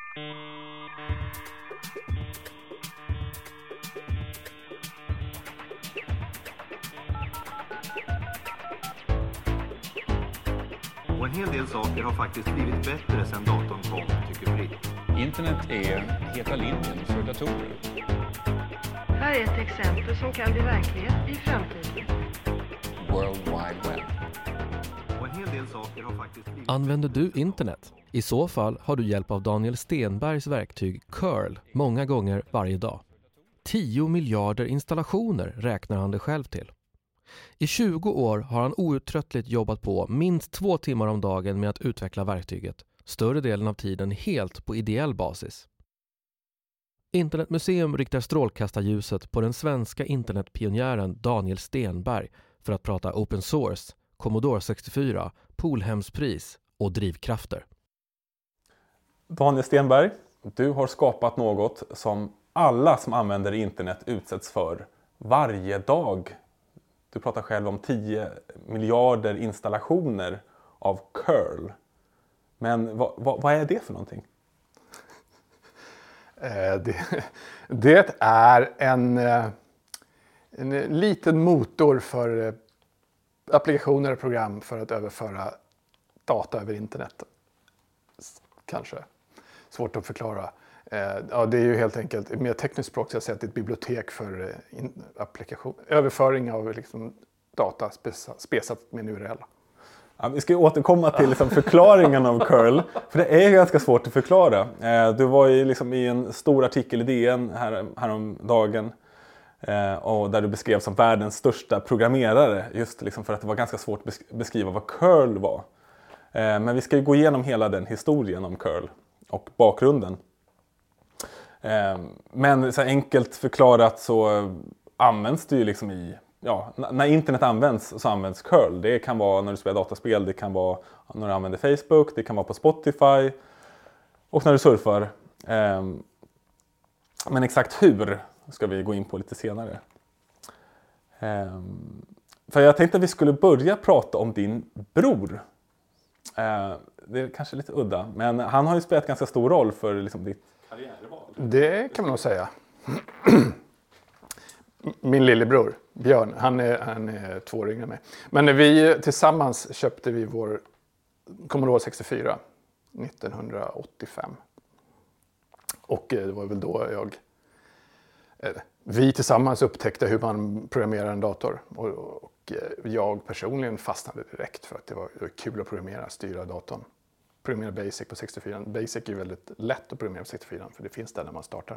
Och en hel del saker har faktiskt blivit bättre sedan datorn kom, tycker Britt. Internet är heta linjen för datorer. Här är ett exempel som kan bli verklighet i framtiden. World Wide Web. Och en hel del saker har faktiskt blivit... Använder du internet? I så fall har du hjälp av Daniel Stenbergs verktyg Curl många gånger varje dag. 10 miljarder installationer räknar han det själv till. I 20 år har han outtröttligt jobbat på minst 2 timmar om dagen med att utveckla verktyget, större delen av tiden helt på ideell basis. Internetmuseum riktar strålkastarljuset på den svenska internetpionjären Daniel Stenberg för att prata open source, Commodore 64, Polhemspris och drivkrafter. Daniel Stenberg, du har skapat något som alla som använder internet utsätts för varje dag. Du pratar själv om 10 miljarder installationer av curl. Men vad är det för någonting? Det är en liten motor för applikationer och program för att överföra data över internet. Kanske svårt att förklara. Ja, det är ju helt enkelt mer tekniskt språk så jag säger att det är ett bibliotek för överföring av liksom data spesat med en URL. Ja, vi ska återkomma till liksom förklaringen av curl, för det är ganska svårt att förklara. Du var ju liksom i en stor artikel i DN häromdagen och där du beskrev som världens största programmerare, just liksom för att det var ganska svårt att beskriva vad curl var. Men vi ska ju gå igenom hela den historien om curl och bakgrunden. Men så enkelt förklarat så används det ju liksom i, ja, när internet används så används curl. Det kan vara när du spelar dataspel, det kan vara när du använder Facebook, det kan vara på Spotify och när du surfar. Men exakt hur ska vi gå in på lite senare. För jag tänkte att vi skulle börja prata om din bror. Det är kanske lite udda, men han har ju spelat ganska stor roll för liksom ditt karriärval. Det kan man nog säga. Min lillebror, Björn, han är 2 år yngre än mig. Men när vi tillsammans köpte vi vår Commodore 64 1985. Och det var väl då vi tillsammans upptäckte hur man programmerar en dator. Och jag personligen fastnade direkt för att det var kul att programmera, styra datorn. Programmera Basic på 64. Basic är ju väldigt lätt att programmera på 64 för det finns där när man startar.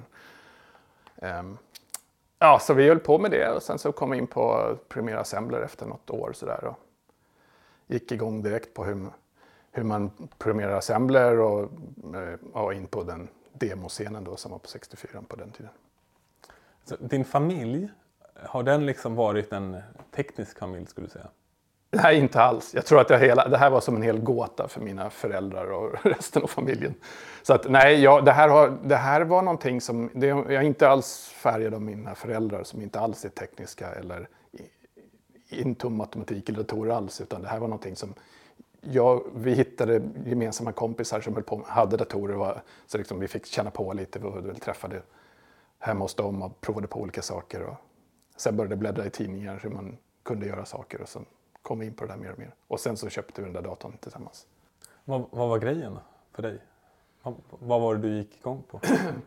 Ja, så vi höll på med det och sen så kom vi in på programmera assembler efter något år sådär. Och gick igång direkt på hur man programmerar assembler och in på den demoscenen då som var på 64 på den tiden. Så din familj, har den liksom varit en teknisk familj skulle du säga? Nej, inte alls. Jag tror att det här var som en hel gåta för mina föräldrar och resten av familjen. Så att nej, det här var någonting som, jag är inte alls färgad av mina föräldrar som inte alls är tekniska eller inte om matematik eller datorer alls, utan det här var någonting som vi hittade gemensamma kompisar som hade datorer så liksom vi fick känna på lite, vi träffade hemma hos dem och provade på olika saker och sen började bläddra i tidningar hur man kunde göra saker och sen kom vi in på det där mer och mer. Och sen så köpte vi den där datorn tillsammans. Vad var grejen för dig? Vad var det du gick igång på?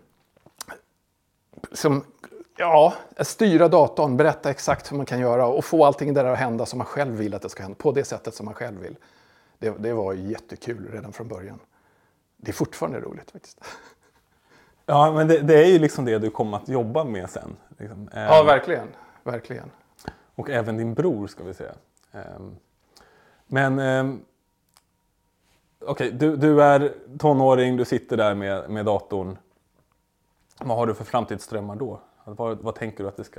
Styra datorn, berätta exakt hur man kan göra och få allting där att hända som man själv vill att det ska hända. På det sättet som man själv vill. Det var jättekul redan från början. Det är fortfarande roligt faktiskt. Ja, men det är ju liksom det du kommer att jobba med sen. Liksom. Ja, verkligen. Verkligen. Och även din bror ska vi säga. Men okej, du är tonåring, du sitter där med datorn. Vad har du för framtidsdrömmar då? Vad tänker du att det ska...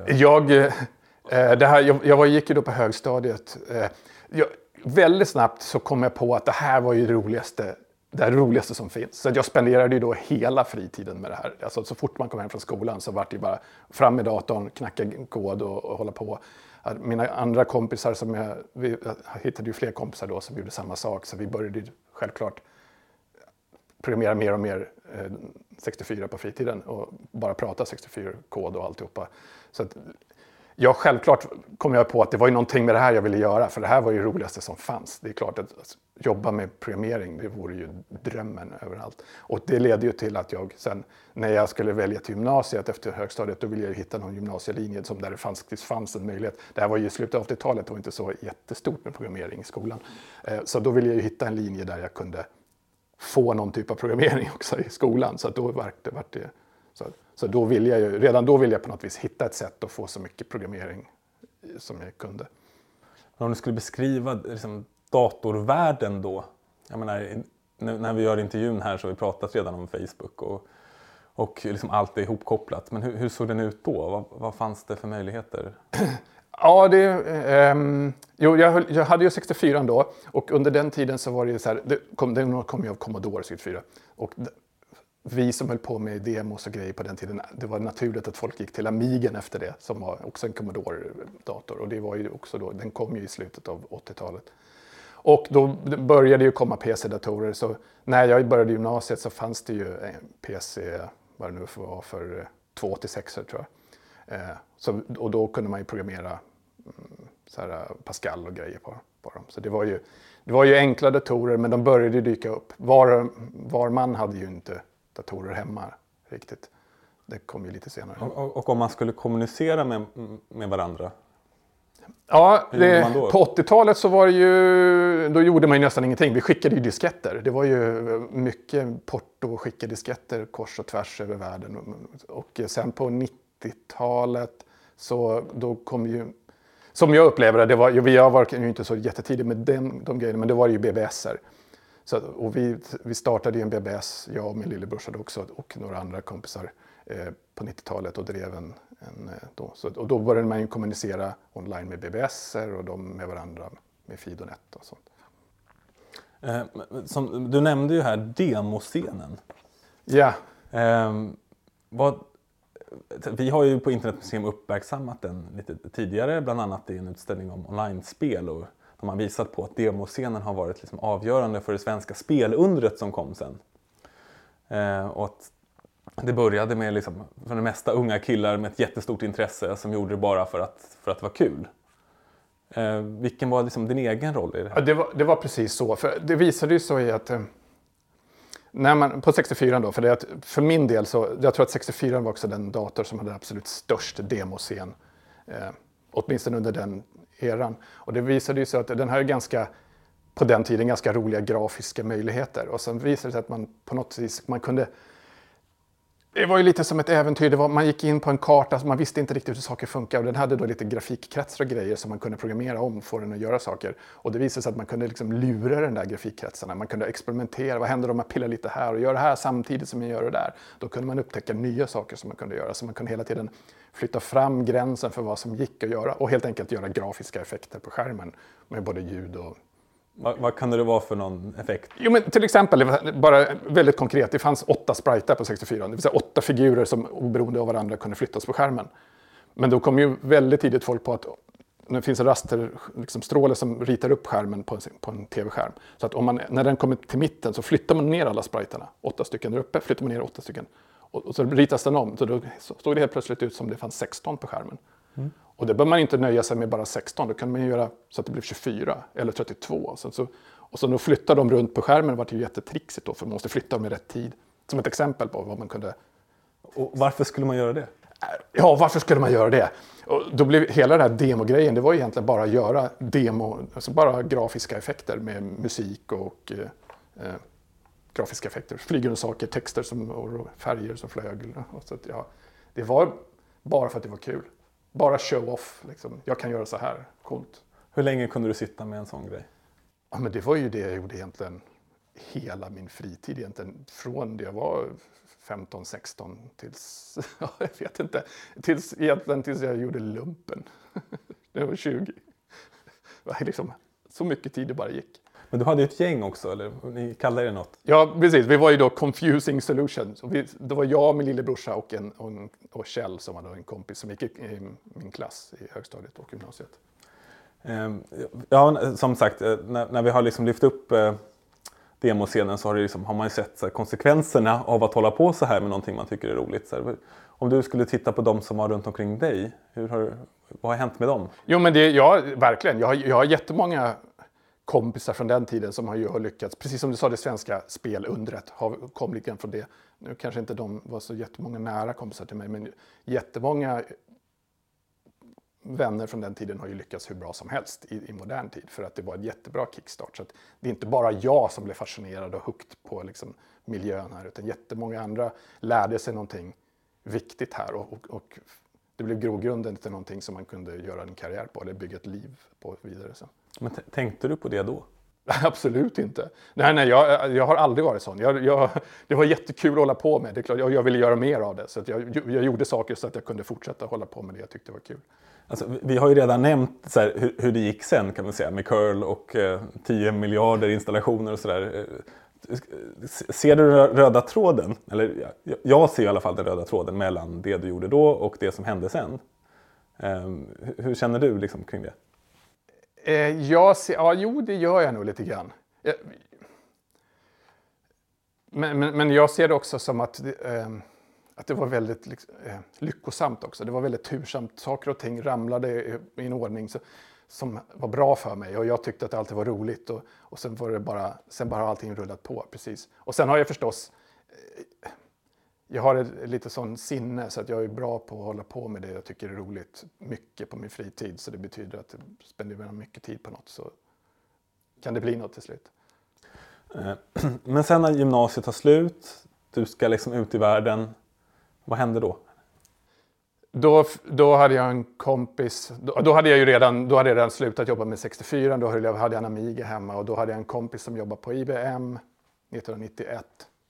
Jag gick ju då på högstadiet. Väldigt snabbt så kom jag på att det här var ju det roligaste som finns. Så jag spenderade ju då hela fritiden med det här. Alltså, så fort man kom hem från skolan så var det bara fram med datorn, knacka kod och hålla på. Mina andra kompisar jag hittade ju fler kompisar då som gjorde samma sak. Så vi började ju självklart programmera mer och mer 64 på fritiden och bara prata 64-kod och alltihopa. Så att, självklart kom jag på att det var ju någonting med det här jag ville göra, för det här var ju det roligaste som fanns. Det är klart att jobba med programmering, det vore ju drömmen överallt. Och det ledde ju till att jag sen, när jag skulle välja till gymnasiet efter högstadiet, då ville jag ju hitta någon gymnasielinje som där det fanns en möjlighet. Det här var ju i slutet av 80-talet, det var inte så jättestort med programmering i skolan. Så då ville jag ju hitta en linje där jag kunde få någon typ av programmering också i skolan. Så att då vart det så då vill jag ju, redan då vill jag på något vis hitta ett sätt att få så mycket programmering som jag kunde. Om du skulle beskriva liksom, datorvärlden då, jag menar, när vi gör intervjun här så har vi pratat redan om Facebook och liksom allt är ihopkopplat. Men hur såg den ut då? Vad fanns det för möjligheter? Ja, jag hade ju 64 då, och under den tiden så var det ju så här, det kom ju av Commodore 64. Och vi som höll på med demos och grejer på den tiden, det var naturligt att folk gick till Amigen efter det, som var också en Commodore-dator. Och det var ju också då, den kom ju i slutet av 80-talet. Och då började ju komma PC-datorer, så när jag började gymnasiet så fanns det ju en PC, vad det nu var för 286 tror jag. Och då kunde man ju programmera så här Pascal och grejer på dem. Så det var ju enkla datorer, men de började dyka upp. Var man hade ju inte datorer hemma riktigt. Det kom ju lite senare. Och om man skulle kommunicera med varandra? Ja, på 80-talet så var det ju, då gjorde man ju nästan ingenting. Vi skickade ju disketter. Det var ju mycket porto och skicka disketter kors och tvärs över världen. Och sen på 90-talet så då kom ju, som jag upplevde det, jag var ju inte så jättetidig med de grejerna, men det var ju BBS:er. Så, och vi startade ju en BBS, jag och min lillebrorsa också, och några andra kompisar på 90-talet och drev en då. Och då började man ju kommunicera online med BBS:er och de med varandra med Fidonet och sånt. Som du nämnde ju här demoscenen. Ja. Vi har ju på Internetmuseum uppmärksammat den lite tidigare, bland annat i en utställning om online-spel, och de har visat på att demoscenen har varit liksom avgörande för det svenska spelundret som kom sen. Och att det började med liksom, för det mesta unga killar med ett jättestort intresse som gjorde det bara för att det var kul. Vilken var liksom din egen roll i det här? Ja, det var precis så. För det visade ju så i att när man, på 64 då, för min del så, jag tror att 64 var också den dator som hade absolut störst demoscen. Åtminstone under den eran. Och det visade ju sig att den här på den tiden ganska roliga grafiska möjligheter. Och sen visade det sig att man på något vis, man kunde, det var ju lite som ett äventyr. Man gick in på en karta, man visste inte riktigt hur saker funkar. Och den hade då lite grafikkretsar och grejer som man kunde programmera om för den att göra saker. Och det visade sig att man kunde liksom lura den där grafikkretsarna. Man kunde experimentera. Vad händer om man pillar lite här och gör det här samtidigt som man gör det där? Då kunde man upptäcka nya saker som man kunde göra. Så man kunde hela tiden flytta fram gränsen för vad som gick att göra. Och helt enkelt göra grafiska effekter på skärmen med både ljud och... Vad kan det vara för någon effekt? Jo, men till exempel, bara väldigt konkret, det fanns 8 spriter på 64. Det vill säga 8 figurer som oberoende av varandra kunde flyttas på skärmen. Men då kom ju väldigt tidigt folk på att det finns en rasterstråle som ritar upp skärmen på en tv-skärm. Så att när den kommer till mitten så flyttar man ner alla spriterna. 8 stycken där uppe, flyttar man ner 8 stycken. Och så ritas den om. Så då såg det helt plötsligt ut som det fanns 16 på skärmen. Mm. Och det bör man inte nöja sig med bara 16. Då kan man ju göra så att det blir 24 eller 32. Och så då flyttar de runt på skärmen. Det var ju jättetrixigt då, för man måste flytta dem i rätt tid. Som ett exempel på vad man kunde... Och varför skulle man göra det? Ja, varför skulle man göra det? Och då blev hela den här demogrejen, det var egentligen bara att göra alltså bara grafiska effekter med musik och grafiska effekter. Flygande saker, texter och färger som flög. Och så att, ja, det var bara för att det var kul. Bara show off, liksom. Jag kan göra så här, coolt. Hur länge kunde du sitta med en sån grej? Ja, men det var ju det jag gjorde egentligen hela min fritid egentligen. Från det jag var 15-16 tills, ja, jag vet inte, tills jag gjorde lumpen. Det var 20. Det var liksom, så mycket tid det bara gick. Men du hade ju ett gäng också, eller ni kallade det något? Ja, precis. Vi var ju då Confusing Solutions. Det var jag, min lillebrorsa och Kjell som var en kompis som gick i min klass i högstadiet och gymnasiet. Ja, som sagt, när vi har liksom lyft upp demoscenen så har man ju sett så här, konsekvenserna av att hålla på så här med någonting man tycker är roligt. Så här, om du skulle titta på de som var runt omkring dig, vad har hänt med dem? Jo, men verkligen. Jag har jättemånga kompisar från den tiden som har lyckats. Precis som du sa, det svenska spelundret kom lite grann från det. Nu kanske inte de var så jättemånga nära kompisar till mig, men jättemånga vänner från den tiden har ju lyckats hur bra som helst i modern tid. För att det var ett jättebra kickstart. Så att det är inte bara jag som blev fascinerad och hooked på liksom miljön här. Utan jättemånga andra lärde sig någonting viktigt här. Och det blev grogrunden till någonting som man kunde göra en karriär på. Eller bygga ett liv på vidare sen. Men tänkte du på det då? Absolut inte. Nej, jag har aldrig varit sån. Det var jättekul att hålla på med. Det är klart, jag ville göra mer av det. Så att jag gjorde saker så att jag kunde fortsätta hålla på med det jag tyckte var kul. Alltså, vi har ju redan nämnt så här, hur det gick sen kan man säga med curl och 10 miljarder installationer och sådär. Ser du den röda tråden? Eller, jag ser i alla fall den röda tråden mellan det du gjorde då och det som hände sen. Hur känner du liksom kring det? Det gör jag nog lite grann. Men jag ser det också som att det var väldigt lyckosamt också. Det var väldigt tursamt. Saker och ting ramlade i en ordning som var bra för mig. Och jag tyckte att det alltid var roligt. Och sen var det bara allting rullat på. Precis. Och sen har jag förstås... Jag har ett lite sån sinne så att jag är bra på att hålla på med det jag tycker är roligt. Mycket på min fritid. Så det betyder att spenderar man mycket tid på något så kan det bli något till slut. Men sen när gymnasiet tar slut, du ska liksom ut i världen. Vad hände då? Då hade jag en kompis, då hade jag redan slutat jobba med 64, då hade jag en Amiga hemma och då hade jag en kompis som jobbade på IBM 1991.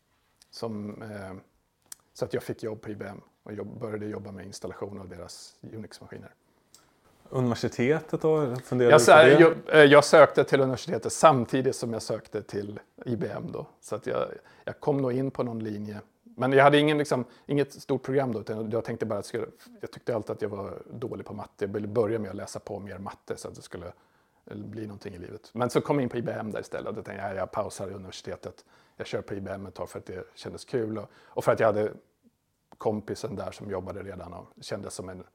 Så att jag fick jobb på IBM och började jobba med installation av deras Unix-maskiner. Universitetet då? Jag sökte till universitetet samtidigt som jag sökte till IBM då. Så att jag kom nog in på någon linje. Men jag hade inget stort program då. Utan jag tänkte bara jag tyckte alltid att jag var dålig på matte. Jag ville börja med att läsa på mer matte så att det skulle bli någonting i livet. Men så kom jag in på IBM där istället. Då tänkte jag pausar i universitetet. Jag kör på IBM ett tag för att det kändes kul. Och för att jag hade kompisen där som jobbade redan och kändes som en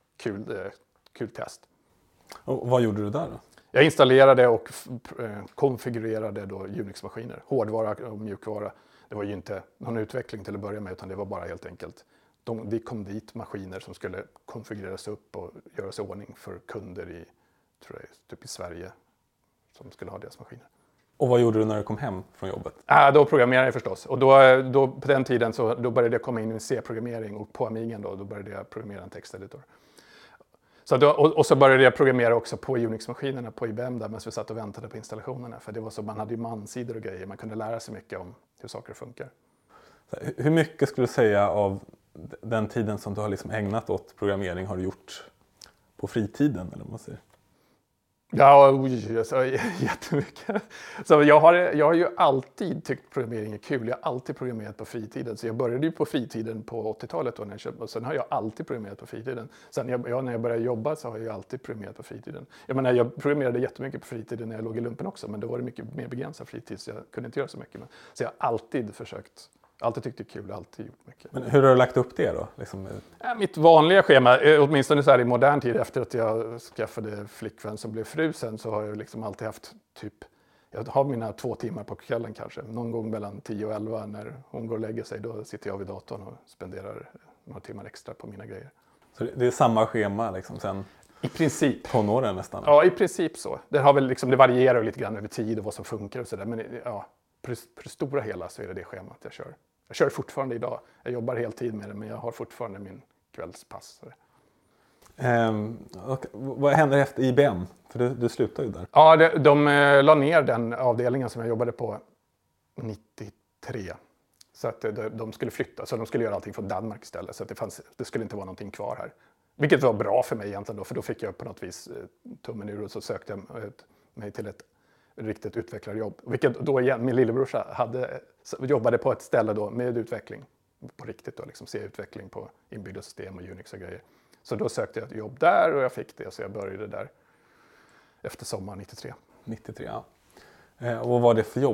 kul test. Och vad gjorde du där då? Jag installerade och konfigurerade då Unix-maskiner. Hårdvara och mjukvara. Det var ju inte någon utveckling till att börja med utan det var bara helt enkelt. Det kom dit maskiner som skulle konfigureras upp och göras i ordning för kunder typ i Sverige som skulle ha deras maskiner. Och vad gjorde du när du kom hem från jobbet? Då programmerade jag förstås. Och då på den tiden då började jag komma in i C-programmering och på Amigan då började jag programmera en texteditor. Och så började jag programmera också på Unix-maskinerna på IBM där medan vi satt och väntade på installationerna. För det var så, man hade ju mansidor och grejer. Man kunde lära sig mycket om hur saker funkar. Hur mycket skulle du säga av den tiden som du har liksom ägnat åt programmering har du gjort på fritiden? Eller vad man säger? Ja, jättemycket. Så jag har ju alltid tyckt programmering är kul. Jag har alltid programmerat på fritiden. Så jag började ju på fritiden på 80-talet då när jag köpte. Och sen har jag alltid programmerat på fritiden. Sen när jag började jobba så har jag alltid programmerat på fritiden. Jag programmerade jättemycket på fritiden när jag låg i lumpen också. Men då var det mycket mer begränsad fritid så jag kunde inte göra så mycket. Så jag har alltid försökt. Alltid tyckt det är kul, alltid gjort mycket. Men hur har du lagt upp det då? Mitt vanliga schema, åtminstone så här i modern tid efter att jag skaffade flickvän som blev fru sen så har jag liksom alltid haft jag har mina 2 timmar på kvällen kanske. Någon gång mellan 10 och 11 när hon går och lägger sig då sitter jag vid datorn och spenderar några timmar extra på mina grejer. Så det är samma schema liksom sen? I princip. Tonåren nästan? Ja, i princip så. Det varierar lite grann över tid och vad som funkar och sådär. Men ja, på det stora hela så är det schemat jag kör. Jag kör fortfarande idag. Jag jobbar heltid med det men jag har fortfarande min kvällspass. Vad händer efter IBM? För du slutar ju där. Ja, de la ner den avdelningen som jag jobbade på 93. Så att de skulle flytta. Så de skulle göra allting från Danmark istället. Så att det skulle inte vara någonting kvar här. Vilket var bra för mig egentligen då. För då fick jag på något vis tummen ur och så sökte jag mig till ett riktigt utvecklarjobb. Vilket då igen, min lillebrorsa jobbade på ett ställe då med utveckling. På riktigt då, liksom se utveckling på inbyggda system och Unix och grejer. Så då sökte jag ett jobb där och jag fick det. Så jag började där efter sommaren 93. 93, ja. Och vad var det för jobb?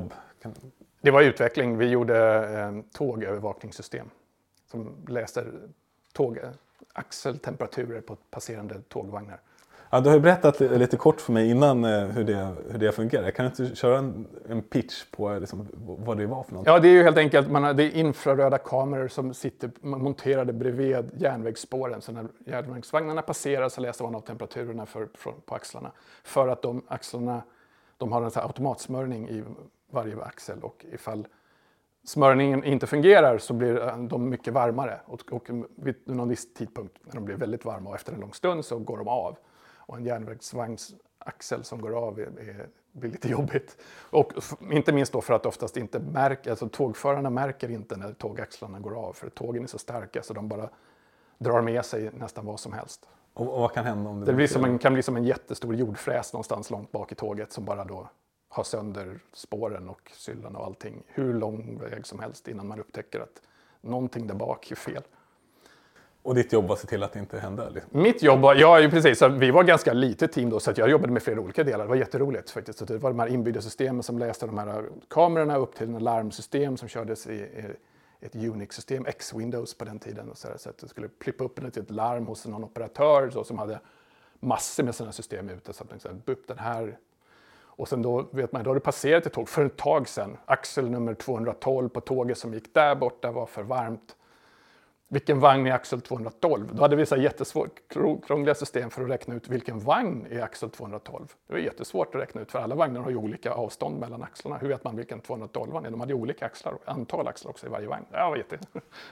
Det var utveckling. Vi gjorde tågövervakningssystem som läser axeltemperaturer på passerande tågvagnar. Ja, du har ju berättat lite kort för mig innan hur det fungerar. Kan du inte köra en pitch på liksom, vad det var för något? Ja, det är ju helt enkelt, det är infraröda kameror som sitter monterade bredvid järnvägsspåren. Så när järnvägsvagnarna passerar så läser man av temperaturerna på axlarna. För att de axlarna, de har en sån här automatsmörjning i varje axel. Och ifall smörjningen inte fungerar så blir de mycket varmare. Och vid någon viss tidpunkt när de blir väldigt varma och efter en lång stund så går de av. Och en järnvägsvagnsaxel som går av blir lite jobbigt. Och inte minst då för att oftast inte tågförarna märker inte när tågaxlarna går av. För tågen är så starka så de bara drar med sig nästan vad som helst. Och vad kan hända om det kan bli som en jättestor jordfräs någonstans långt bak i tåget som bara då har sönder spåren och syllan och allting. Hur lång väg som helst innan man upptäcker att någonting där bak är fel. Och ditt jobb var att se till att det inte hände? Liksom. Mitt jobb var, precis, så vi var ganska litet team då så att jag jobbade med flera olika delar. Det var jätteroligt faktiskt. Så det var de här inbyggda systemen som läste de här kamerorna upp till en larmsystem som kördes i ett Unix-system, X-Windows på den tiden. Och så att det skulle plippa upp ett larm hos någon operatör så, som hade massor med sådana system ute. Så att man upp den här. Och sen då vet man, då har det passerat ett tåg för ett tag sedan. Axel nummer 212 på tåget som gick där borta var för varmt. Vilken vagn är axel 212? Då hade vi så jättesvårt, krångliga system för att räkna ut vilken vagn är axel 212. Det var jättesvårt att räkna ut för alla vagnar har ju olika avstånd mellan axlarna. Hur vet man vilken 212 är? De hade ju olika axlar, antal axlar också i varje vagn. Ja, vad jätte.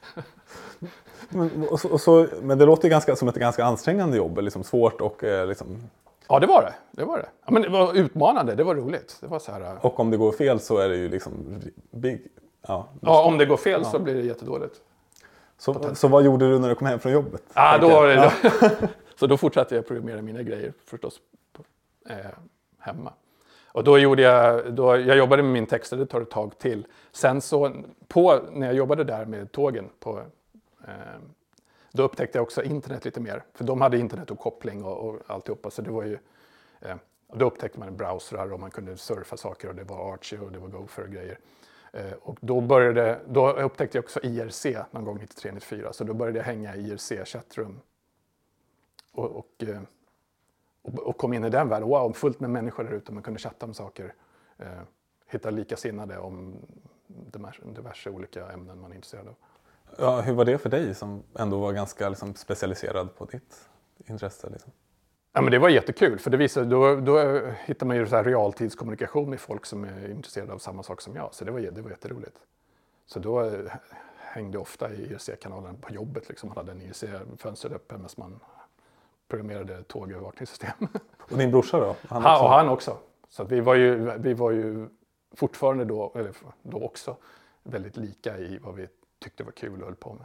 Men det låter ganska som ett ganska ansträngande jobb, liksom svårt och liksom... Ja, det var det. Ja, men det var utmanande, det var roligt. Det var så här... Och om det går fel så är det ju liksom big... Ja, om det går fel så blir det jättedåligt. Så vad gjorde du när du kom hem från jobbet? Så då fortsatte jag programmera mina grejer förstås hemma. Och då jag jobbade med min texteditor ett tag till. Sen så när jag jobbade där med tågen då upptäckte jag också internet lite mer. För de hade internetuppkoppling och alltihopa. Så det var ju, då upptäckte man browsrar och man kunde surfa saker och det var Archie och det var Gopher och grejer. Och då upptäckte jag också IRC någon gång 93-94. Så då började jag hänga i IRC-chattrum. Och kom in i den världen. Wow, fullt med människor där ute. Man kunde chatta om saker. Hitta likasinnade om diverse olika ämnen man är intresserad av. Ja, hur var det för dig som ändå var ganska liksom, specialiserad på ditt intresse? Liksom? Ja, men det var jättekul. För det visade, då hittar man ju så här realtidskommunikation med folk som är intresserade av samma sak som jag. Så det var jätteroligt. Så då hängde ofta i IRC-kanalen på jobbet. Liksom. Man hade en IRC-fönster öppen medan man programmerade tågövervakningssystem. Och din brorsa då? Han också. Så att vi var ju fortfarande då också väldigt lika i vad vi tyckte var kul och höll på med.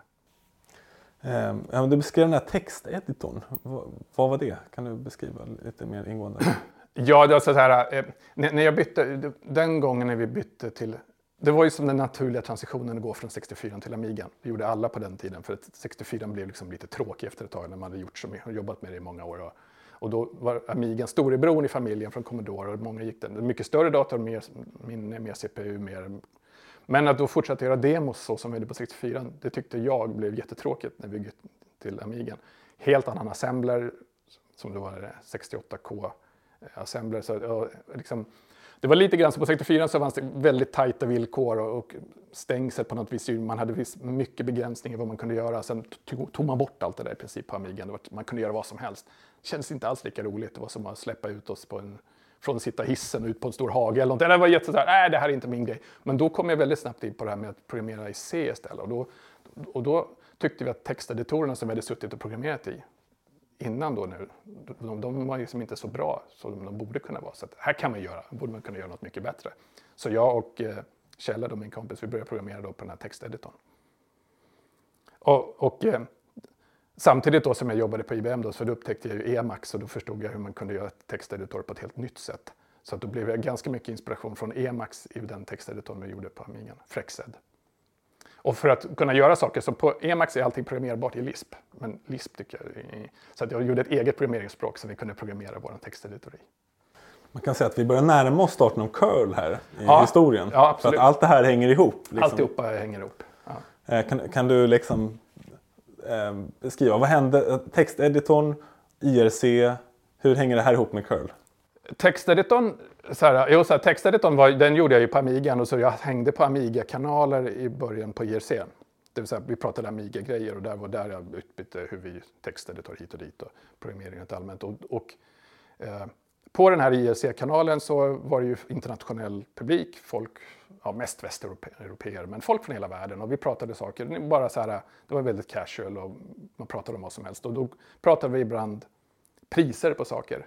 Du beskrev den här texteditorn. Vad var det? Kan du beskriva lite mer ingående? Ja, det var så här. När jag bytte, den gången när vi bytte till... Det var ju som den naturliga transitionen att gå från 64 till Amigan. Det gjorde alla på den tiden. För att 64 blev liksom lite tråkig efter ett tag när man hade gjort så mycket och jobbat med det i många år. Och då var Amigan storebror i familjen från Commodore. Och många gick den. Mycket större dator, mer minne, mer CPU, mer... Men att då fortsätta göra demos så som vi gjorde på 64, det tyckte jag blev jättetråkigt när vi gick till Amigan. Helt annan assembler, som det var 68K assembler. Så, liksom, det var lite grann så på 64 så fanns det väldigt tajta villkor och stängsel på något vis. Man hade mycket begränsningar vad man kunde göra. Sen tog man bort allt det där i princip på Amigan. Man kunde göra vad som helst. Det kändes inte alls lika roligt. Det var som att släppa ut oss från att sitta hissen ut på en stor hage eller något. Det var jättesåhär, det här är inte min grej. Men då kom jag väldigt snabbt in på det här med att programmera i C istället. Och då tyckte vi att texteditorerna som vi hade suttit och programmerat i innan då nu, de var liksom inte så bra som de borde kunna vara. Så att här borde man kunna göra något mycket bättre. Så jag och Kjell, min kompis, vi började programmera då på den här texteditorn. Och samtidigt då som jag jobbade på IBM då, så då upptäckte jag ju Emacs och då förstod jag hur man kunde göra ett texteditor på ett helt nytt sätt. Så att då blev jag ganska mycket inspiration från Emacs i den texteditorn vi gjorde på Amigan, Frexed. Och för att kunna göra saker, så på Emacs är allting programmerbart i Lisp. Men Lisp tycker jag så att jag gjorde ett eget programmeringsspråk som vi kunde programmera vår texteditor i. Man kan säga att vi börjar närma oss starten av curl här i historien. Ja, absolut. För att allt det här hänger ihop. Liksom. Alltihopa hänger ihop. Ja. Kan du liksom beskriva, vad hände? Texteditorn, IRC, hur hänger det här ihop med curl? Texteditorn, den gjorde jag ju på Amigan och så jag hängde på Amiga-kanaler i början på IRC. Det vill säga vi pratade Amiga-grejer och där var där jag utbytte hur vi texteditor hit och dit och programmering rent allmänt. På den här IRC-kanalen så var det ju internationell publik, folk, mest västeuropeer, men folk från hela världen och vi pratade saker, bara så här, det var väldigt casual och man pratade om vad som helst och då pratade vi ibland priser på saker.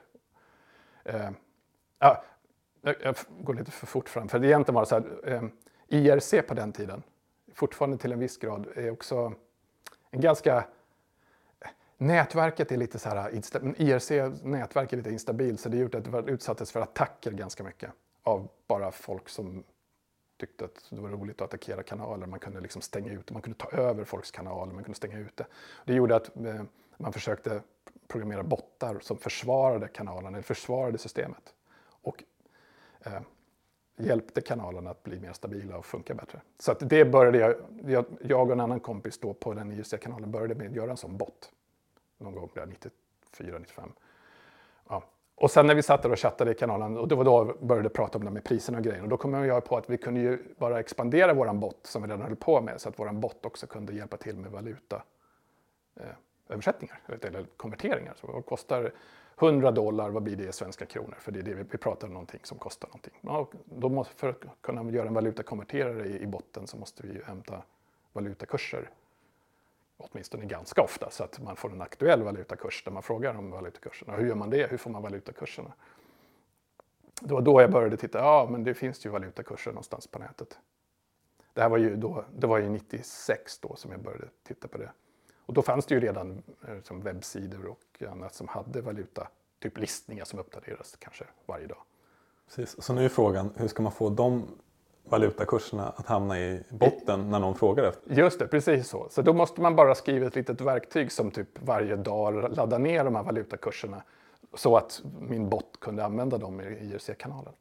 Jag går lite för fort fram, för det egentligen var så här, IRC på den tiden, fortfarande till en viss grad, är också en ganska... Nätverket är lite så här, IRC-nätverket är lite instabilt, så det gjorde att det var utsattes för attacker ganska mycket av bara folk som tyckte att det var roligt att attackera kanaler. Man kunde liksom stänga ut, man kunde ta över folks kanaler, man kunde stänga ut det. Det gjorde att man försökte programmera bottar som försvarade kanalerna, eller försvarade systemet. Och hjälpte kanalerna att bli mer stabila och funka bättre. Så att det började jag och en annan kompis då på den IRC-kanalen började med att göra en sån bot. Någon gång där 94-95. Ja. Och sen när vi satt där och chattade i kanalen, och det var då vi började prata om det med priserna och grejer. Och då kom jag på att vi kunde ju bara expandera våran bot som vi redan höll på med. Så att våran bot också kunde hjälpa till med valuta översättningar eller konverteringar. Så vad kostar $100, vad blir det i svenska kronor? För det är det vi pratar om, någonting som kostar någonting. Ja, då för att kunna göra en valutakonverterare i botten så måste vi ju hämta valutakurser. Åtminstone ganska ofta, så att man får en aktuell valutakurs där man frågar om valutakurserna. Hur gör man det? Hur får man valutakurserna? Det var då jag började titta, men det finns ju valutakurser någonstans på nätet. Det var ju 96 då som jag började titta på det. Och då fanns det ju redan som webbsidor och annat som hade valuta, typ listningar som uppdateras kanske varje dag. Precis. Så nu är frågan, hur ska man få de valutakurserna att hamna i botten när någon frågar efter? Just det, precis så. Så då måste man bara skriva ett litet verktyg som typ varje dag laddar ner de här valutakurserna så att min bot kunde använda dem i IRC-kanalen.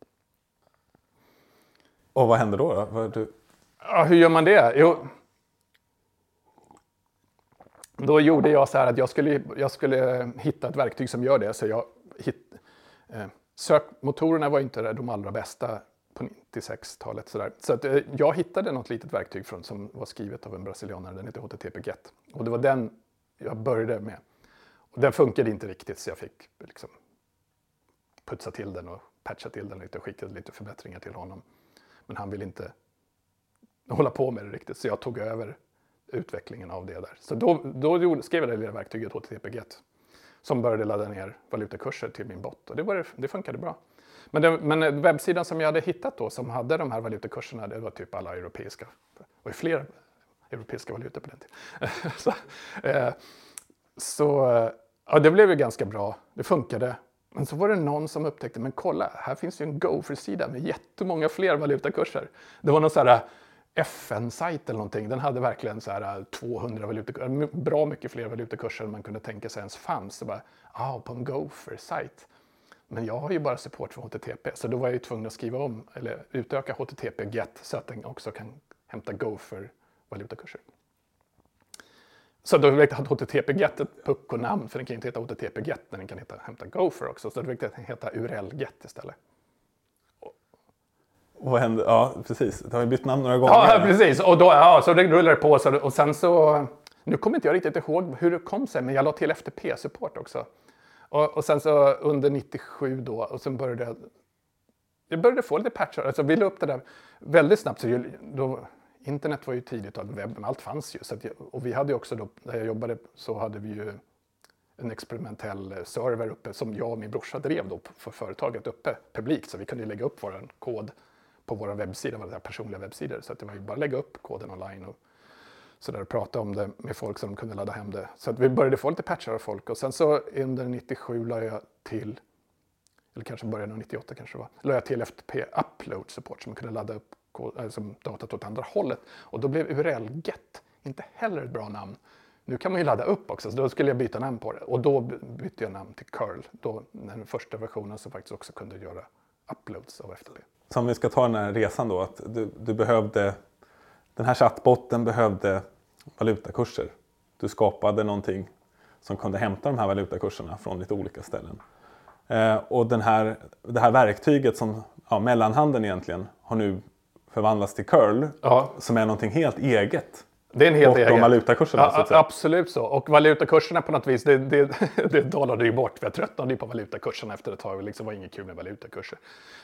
Och vad händer då? Ja, hur gör man det? Jo, då gjorde jag så här att jag skulle hitta ett verktyg som gör det. Så sökmotorerna var inte de allra bästa på 96-talet. Så att jag hittade något litet verktyg som var skrivet av en brasilianare. Den heter HTTP-GET. Och det var den jag började med. Och den funkade inte riktigt, så jag fick liksom putsa till den och patcha till den lite och skickade lite förbättringar till honom. Men han ville inte hålla på med det riktigt, så jag tog över utvecklingen av det där. Så då skrev jag det lilla verktyget HTTP-GET som började ladda ner valutakurser till min bot. Och det funkade bra. Men webbsidan som jag hade hittat då, som hade de här valutakurserna, det var typ alla europeiska. Det var ju fler europeiska valutor på den tiden. Så det blev ju ganska bra. Det funkade. Men så var det någon som upptäckte, men kolla, här finns ju en Gopher-sida med jättemånga fler valutakurser. Det var någon så här FN-sajt eller någonting. Den hade verkligen så här 200 valutakurser, bra mycket fler valutakurser än man kunde tänka sig ens fanns. Så bara, på en Gopher-sajt. Men jag har ju bara support för HTTP, så då var jag ju tvungen att skriva om eller utöka HTTP-GET så att den också kan hämta Gopher-valutakurser. Så då fick HTTP-GET ett pucko-namn, för den kan inte heta HTTP-GET när den kan hämta Gopher också. Så då fick den heta URL-GET istället. Och vad hände? Ja, precis. Det har ju bytt namn några gånger. Ja, precis. Och då, så det rullade på. Och sen så... Nu kommer inte jag riktigt ihåg hur det kom sig, men jag la till FTP-support också. Och sen så under 97 då, och sen började jag började få lite patchar. Alltså vi la upp det där väldigt snabbt. Så då, internet var ju tidigt och webben, allt fanns ju. Så och vi hade ju också då, där jag jobbade så hade vi ju en experimentell server uppe som jag och min brorsa drev då för företaget uppe publikt. Så vi kunde lägga upp vår kod på våra webbsida, våra personliga webbsidor. Så att det var ju bara att lägga upp koden online och så där och prata om det med folk som kunde ladda hem det. Så att vi började få lite patchar av folk. Och sen så under 97 la jag till, eller kanske början av 98 kanske det var, la jag till FTP Upload Support som kunde ladda upp som datat åt andra hållet. Och då blev URL-GET inte heller ett bra namn. nu kan man ju ladda upp också. Så då skulle jag byta namn på det. Och då bytte jag namn till Curl. Då, den första versionen som faktiskt också kunde göra uploads av FTP. Så om vi ska ta den här resan då, att du behövde, den här chattbotten behövde valutakurser. Du skapade någonting som kunde hämta de här valutakurserna från lite olika ställen. Och det här verktyget som mellanhanden egentligen har nu förvandlats till Curl, som är någonting helt eget. Det är en helt egen. De valutakurserna så att säga. Absolut så. Och valutakurserna på något vis, det dollarade ju bort. För jag tröttnade ju på valutakurserna efter ett tag. Det liksom var inget kul med valutakurser.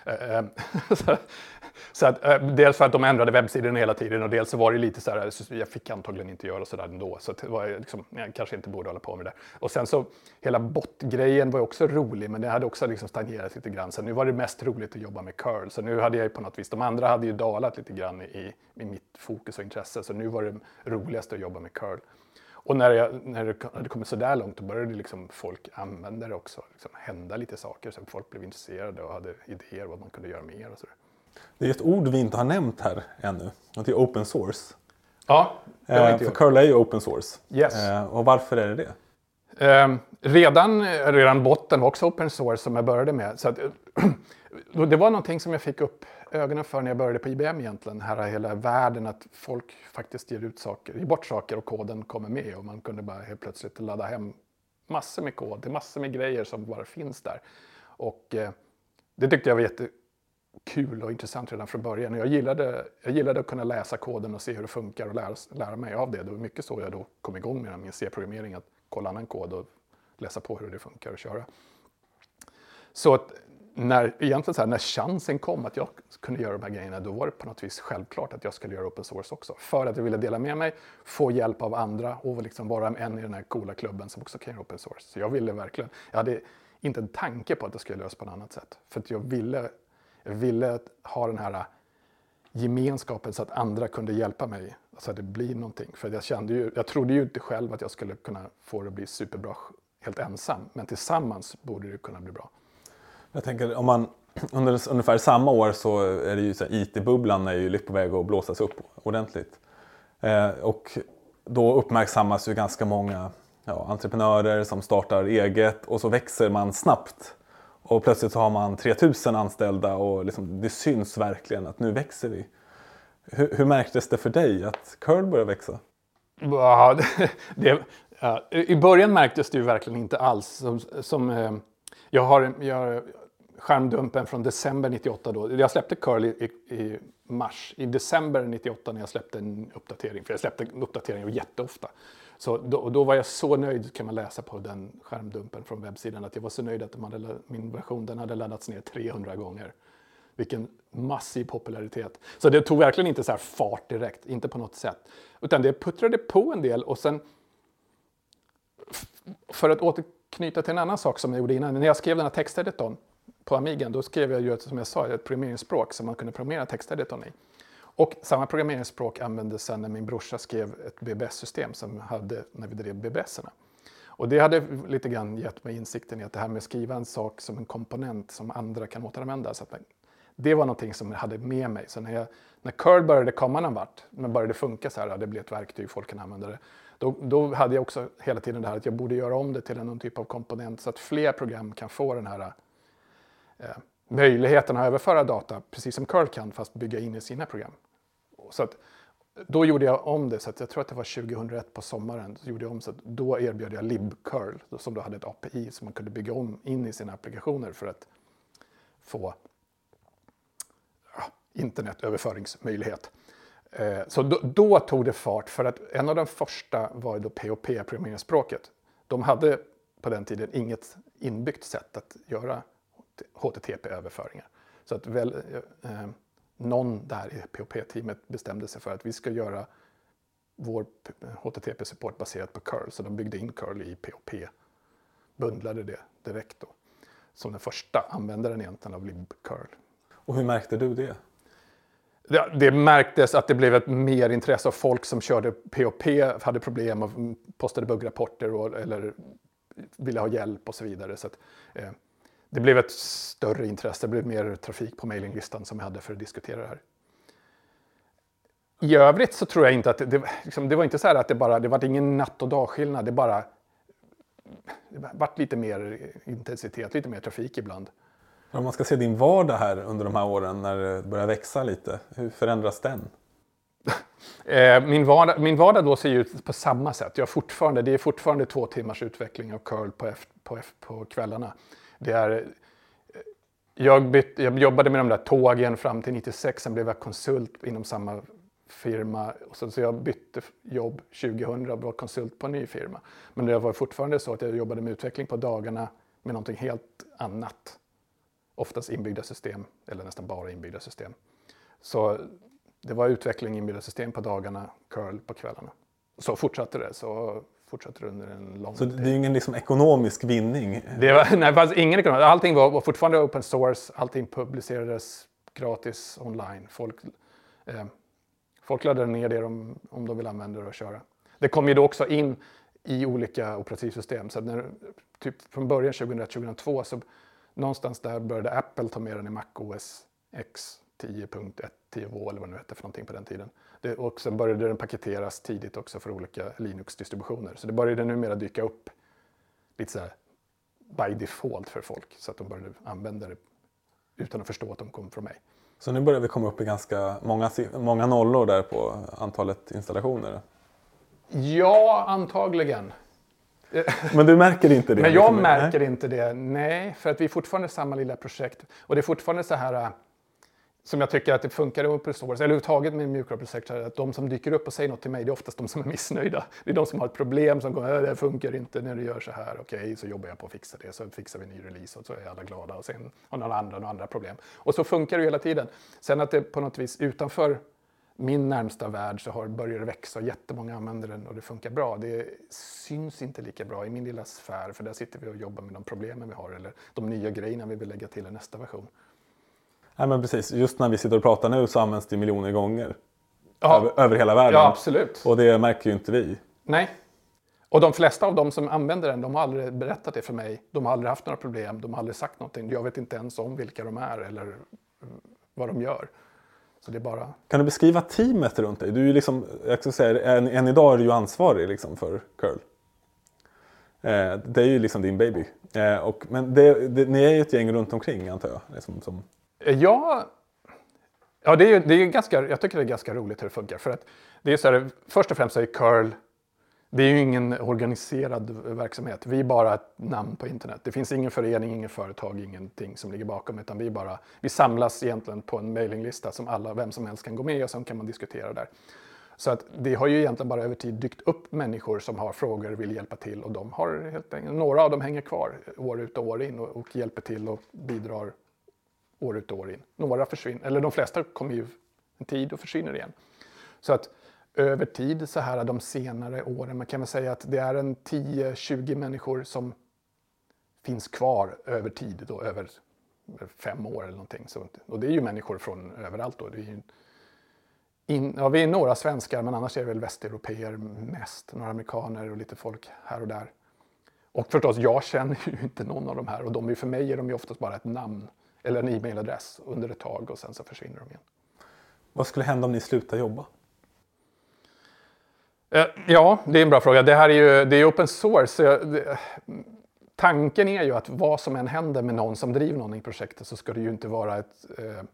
så att, dels för att de ändrade webbsidan hela tiden och dels så var det lite så här, jag fick antagligen inte göra så där ändå. Så det var liksom, jag kanske inte borde hålla på med det. Och sen så, hela bot-grejen var ju också rolig, men det hade också liksom stagnerat lite grann. Så nu var det mest roligt att jobba med Curl. Så nu hade jag ju på något vis, de andra hade ju dalat lite grann i mitt fokus och intresse. Så nu var det roligast att jobba med Curl. Och när det hade kommit så där långt, då började liksom folk använda det också. Liksom hända lite saker, så folk blev intresserade och hade idéer vad man kunde göra mer och så. Det är ett ord vi inte har nämnt här ännu. Och det är open source. Ja, det har inte för Curl är ju open source. Yes. Och varför är det? Redan botten var också open source som jag började med. Så att, det var någonting som jag fick upp ögonen för när jag började på IBM egentligen. Här hela världen, att folk faktiskt ger bort saker och koden kommer med. Och man kunde bara helt plötsligt ladda hem massor med kod. Det är massor med grejer som bara finns där. Och det tyckte jag var jättekul och intressant redan från början. Och jag gillade att kunna läsa koden och se hur det funkar och lära mig av det. Det var mycket så jag då kom igång med min C-programmering. Att kolla annan kod och läsa på hur det funkar och köra. Så att när chansen kom att jag kunde göra de här grejerna, då var det på något vis självklart att jag skulle göra open source också. För att jag ville dela med mig, få hjälp av andra och liksom vara en i den här coola klubben som också kan göra open source. Så jag hade inte en tanke på att det skulle lösas på ett annat sätt. För att jag ville ha den här gemenskapen så att andra kunde hjälpa mig. Så att det blir någonting. För jag trodde ju inte själv att jag skulle kunna få det att bli superbra helt ensam. Men tillsammans borde det kunna bli bra. Jag tänker, om man under ungefär samma år så är det ju så här, IT-bubblan är ju lite på väg att blåsas upp ordentligt. Och då uppmärksammas ju ganska många entreprenörer som startar eget och så växer man snabbt. Och plötsligt så har man 3000 anställda och liksom, det syns verkligen att nu växer vi. Hur märktes det för dig att Curl började växa? I början märktes det ju verkligen inte alls. Jag har skärmdumpen från december 98 då. Jag släppte Curl i mars. I december 98 när jag släppte en uppdatering. För jag släppte uppdateringar jätteofta. Så då var jag så nöjd, kan man läsa på den skärmdumpen från webbsidan, att jag var så nöjd att min version den hade laddats ner 300 gånger. Vilken massiv popularitet. Så det tog verkligen inte så här fart direkt, inte på något sätt. Utan det puttrade på en del och sen, för att återknyta till en annan sak som jag gjorde innan. När jag skrev den här texteditorn på Amigan, då skrev jag ju, som jag sa, ett programmeringsspråk som man kunde programmera texteditorn i. Och samma programmeringsspråk användes sen när min brorsa skrev ett BBS-system som hade när vi drev BBS-erna. Och det hade lite grann gett mig insikten i att det här med att skriva en sak som en komponent som andra kan återanvända. Så att det var någonting som jag hade med mig. Så när Curl började komma någon vart, när det började funka så här, det blev ett verktyg, folk kan använda det. Då hade jag också hela tiden det här att jag borde göra om det till någon typ av komponent så att fler program kan få den här möjligheten att överföra data, precis som Curl kan, fast bygga in i sina program. Så att, då gjorde jag om det, så att jag tror att det var 2001 på sommaren, så gjorde jag om så att då erbjöd jag libcurl, som då hade ett API som man kunde bygga om in i sina applikationer för att få internetöverföringsmöjlighet. Så då tog det fart, för att en av de första var då POP, programmeringsspråket. De hade på den tiden inget inbyggt sätt att göra HTTP-överföringar. Så att någon där i POP-teamet bestämde sig för att vi ska göra vår HTTP-support baserat på Curl. Så de byggde in Curl i POP, bundlade det direkt då. Som den första användaren egentligen av libcurl. Och hur märkte du det? Det märktes att det blev ett mer intresse av folk som körde POP, hade problem och postade buggrapporter eller ville ha hjälp och så vidare. Så att, det blev ett större intresse, det blev mer trafik på mailinglistan som jag hade för att diskutera det här. I övrigt så tror jag inte att det var inte så här att det var ingen natt- och dagskillnad. Det vart lite mer intensitet, lite mer trafik ibland. Om man ska se din vardag här under de här åren när det börjar växa lite, hur förändras den? Min vardag då ser ut på samma sätt. Det är fortfarande 2 timmars utveckling av curl på kvällarna. Jag jobbade med de där tågen fram till 96, sen blev jag konsult inom samma firma. Så jag bytte jobb 2000 och var konsult på en ny firma. Men det var fortfarande så att jag jobbade med utveckling på dagarna med någonting helt annat. Oftast inbyggda system, eller nästan bara inbyggda system. Så det var utveckling i inbyggda system på dagarna, curl på kvällarna. Så fortsatte det under en lång tid. Så det är ingen liksom ekonomisk vinning? Det fanns ingen ekonomisk. Allting var fortfarande open source, allting publicerades gratis online. Folk laddade ner det om de vill använda det och köra. Det kom ju då också in i olika operativsystem. Så när, typ från början 2001-2002 så någonstans där började Apple ta med den i Mac OS X 10.1, 10 eller vad det nu hette för någonting på den tiden. Och sen började den paketeras tidigt också för olika Linux-distributioner. Så det började numera dyka upp lite så här by default för folk. Så att de började använda det utan att förstå att de kom från mig. Så nu börjar vi komma upp i ganska många nollor där på antalet installationer? Ja, antagligen. Men du märker inte det? Men jag märker inte det, nej. För att vi är fortfarande samma lilla projekt. Och det är fortfarande så här som jag tycker att det funkar i open source, eller överhuvudtaget med mjukvaruprojekt, att de som dyker upp och säger något till mig, det är oftast de som är missnöjda. Det är de som har ett problem, som går, det funkar inte när du gör så här, okej, så jobbar jag på att fixa det, så fixar vi en ny release och så är alla glada och sen har några andra problem. Och så funkar det hela tiden. Sen att det på något vis utanför min närmsta värld så börjar det växa och jättemånga använder den och det funkar bra. Det syns inte lika bra i min lilla sfär, för där sitter vi och jobbar med de problemen vi har eller de nya grejerna vi vill lägga till i nästa version. Nej, men precis. Just när vi sitter och pratar nu så används det miljoner gånger. Ja. Över hela världen. Ja, absolut. Och det märker ju inte vi. Nej. Och de flesta av dem som använder den, de har aldrig berättat det för mig. De har aldrig haft några problem, de har aldrig sagt någonting. Jag vet inte ens om vilka de är eller vad de gör. Så det är bara... Kan du beskriva teamet runt dig? Du är ju liksom, jag ska säga, än idag är du ju ansvarig liksom för curl. Det är ju liksom din baby. Men ni är ju ett gäng runt omkring, antar jag. Liksom, Ja, det är ganska, jag tycker det är ganska roligt hur det funkar. För att det är så här, först och främst så är curl, det är ju ingen organiserad verksamhet. Vi är bara ett namn på internet. Det finns ingen förening, ingen företag, ingenting som ligger bakom. Utan vi samlas egentligen på en mailinglista som vem som helst kan gå med och sen kan man diskutera där. Så att det har ju egentligen bara över tid dykt upp människor som har frågor och vill hjälpa till. Och de har helt enkelt, några av dem hänger kvar år ut och år in och hjälper till och bidrar år ut och år in. Några försvinner, eller de flesta kommer ju en tid och försvinner igen. Så att över tid så här de senare åren, man kan väl säga att det är en 10-20 människor som finns kvar över tid, då, över 5 år eller någonting. Så, och det är ju människor från överallt då. Det är ju vi är några svenskar, men annars är det väl västeuropeer mest. Några amerikaner och lite folk här och där. Och förstås, jag känner ju inte någon av de här. Och för mig är de ju oftast bara ett namn eller en e-mailadress under ett tag och sen så försvinner de igen. Vad skulle hända om ni slutar jobba? Ja, det är en bra fråga. Det är open source. Tanken är ju att vad som än händer med någon som driver någon i projektet så ska det ju inte vara ett...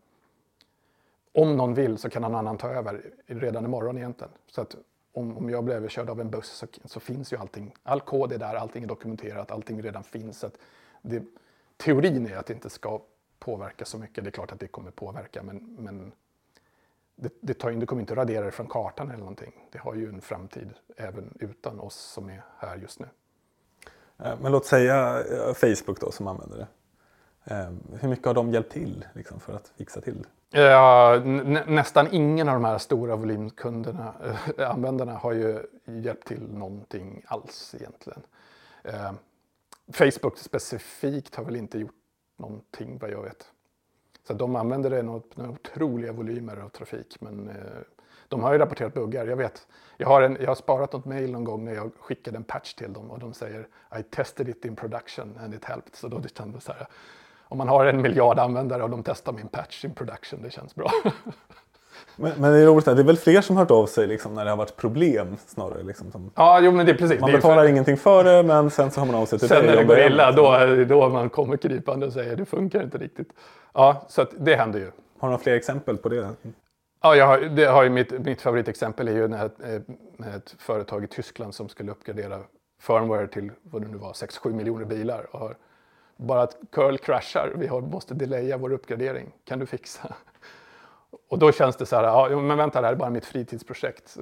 om någon vill så kan någon annan ta över redan imorgon egentligen. Så att om jag blir överkörd av en buss så finns ju allting. All kod är där, allting är dokumenterat, allting redan finns. Så att teorin är att det inte ska påverka så mycket. Det är klart att det kommer påverka, men det kommer inte radera det från kartan eller någonting. Det har ju en framtid även utan oss som är här just nu. Men låt säga Facebook då som använder det. Hur mycket har de hjälpt till liksom, för att fixa till det? Nästan ingen av de här stora volymkunderna, användarna har ju hjälpt till någonting alls egentligen. Facebook specifikt har väl inte gjort någonting vad jag vet. Så de använder det några otroliga volymer av trafik, men de har ju rapporterat buggar. Jag vet, jag har sparat något mail någon gång när jag skickade en patch till dem och de säger I tested it in production and it helped. Så då det kändes så här, om man har 1 miljard användare och de testar min patch in production, det känns bra. Men det är roligt, det är väl fler som har hört av sig liksom, när det har varit problem snarare. Liksom, som Ja, jo, men det är precis. man betalar ingenting för det, men sen så har man av sig till sen det. när det går illa, då man kommer krypande och säger det funkar inte riktigt. Ja, så att det händer ju. Har du några fler exempel på det? Ja, det har ju mitt favoritexempel är ju när ett företag i Tyskland som skulle uppgradera firmware till vad det nu var, 6-7 miljoner bilar. Och har bara att curl crashar, måste delaya vår uppgradering. Kan du fixa? Och då känns det så här, ja men vänta, det här är bara mitt fritidsprojekt.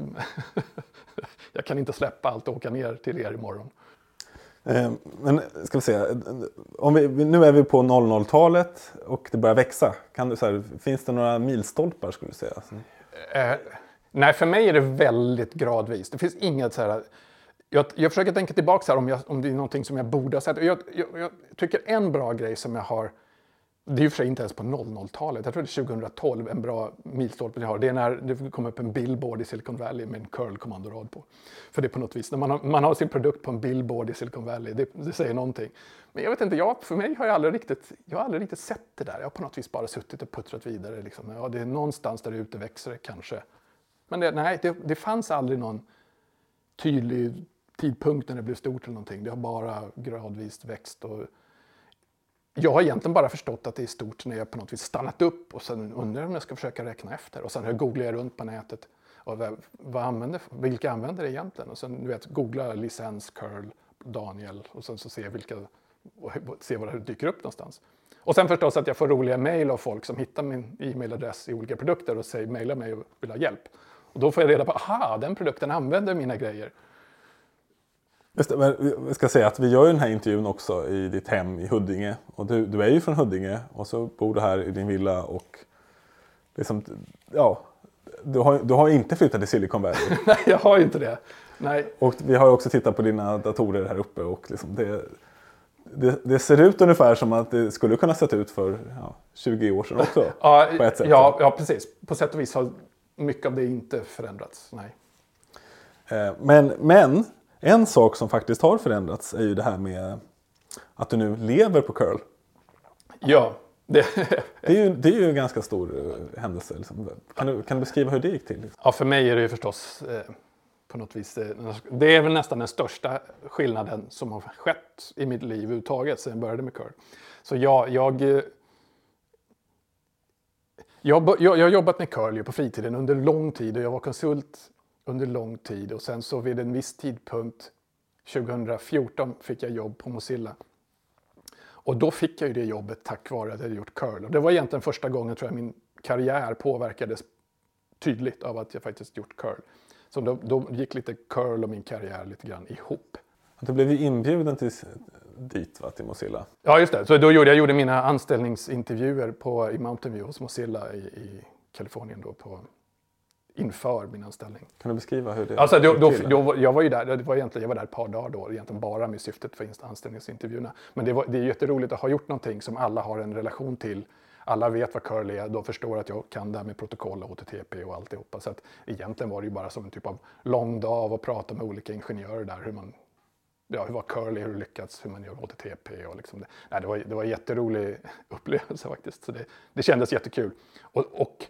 Jag kan inte släppa allt och åka ner till er imorgon. Men ska vi se, nu är vi på 00-talet och det börjar växa. Finns det några milstolpar skulle du säga? Nej, för mig är det väldigt gradvis. Det finns inget så här. Jag försöker tänka tillbaka så här, om det är någonting som jag borde ha sett. Jag tycker en bra grej som jag har, det är ju för sig inte ens på 00-talet, jag tror det är 2012, en bra milstolpe jag har. Det är när det kommer upp en billboard i Silicon Valley med en curl-kommandorad på. För det är på något vis, när man har sin produkt på en billboard i Silicon Valley, det säger någonting. Men jag vet inte, för mig har jag aldrig riktigt sett det där. Jag har på något vis bara suttit och puttrat vidare. Liksom. Ja, det är någonstans där ute växer det kanske. Men det fanns aldrig någon tydlig tidpunkt när det blev stort eller någonting. Det har bara gradvis växt. Och jag har egentligen bara förstått att det är stort när jag på något vis stannat upp och sen undrar om jag ska försöka räkna efter. Och sen googlar jag runt på nätet och vilka använder det egentligen? Och sen googla licens, curl, Daniel och sen så se vad det dyker upp någonstans. Och sen förstås att jag får roliga mejl av folk som hittar min e-mailadress i olika produkter och mejlar mig och vill ha hjälp. Och då får jag reda på, den produkten använder mina grejer. Just det, men jag ska säga att vi gör ju den här intervjun också i ditt hem i Huddinge. Och du är ju från Huddinge och så bor du här i din villa och liksom, ja, du har inte flyttat till Silicon Valley. Nej, jag har ju inte det. Nej. Och vi har ju också tittat på dina datorer här uppe och liksom det ser ut ungefär som att det skulle kunna sett ut för 20 år sedan också. På ett sätt. Ja, precis. På sätt och vis har mycket av det inte förändrats. Nej. Men en sak som faktiskt har förändrats är ju det här med att du nu lever på curl. Ja. Det är ju en ganska stor händelse. Liksom. Kan du beskriva hur det gick till? Liksom? Ja, för mig är det ju förstås på något vis. Det är väl nästan den största skillnaden som har skett i mitt liv överhuvudtaget sedan jag började med curl. Så jag har jobbat med curl på fritiden under lång tid och jag var konsult under lång tid och sen så vid en viss tidpunkt 2014 fick jag jobb på Mozilla. Och då fick jag ju det jobbet tack vare att jag hade gjort curl. Och det var egentligen första gången tror jag min karriär påverkades tydligt av att jag faktiskt gjort curl. Så då gick lite curl och min karriär lite grann ihop. Du blev ju inbjuden dit till Mozilla. Ja just det, så då jag gjorde mina anställningsintervjuer i Mountain View hos Mozilla i Kalifornien då inför min anställning. Kan du beskriva hur det alltså, jag var ju där, jag var där ett par dagar då, egentligen bara med syftet för anställningsintervjuerna. Men det är jätteroligt att ha gjort någonting som alla har en relation till. Alla vet vad curl är, de förstår att jag kan det här med protokoll och HTTP och alltihopa. Så att egentligen var det ju bara som en typ av lång dag av att prata med olika ingenjörer där. Hur var curl är, hur lyckats, hur man gör HTTP och liksom det. Nej, det var en jätterolig upplevelse faktiskt. Så det kändes jättekul. Och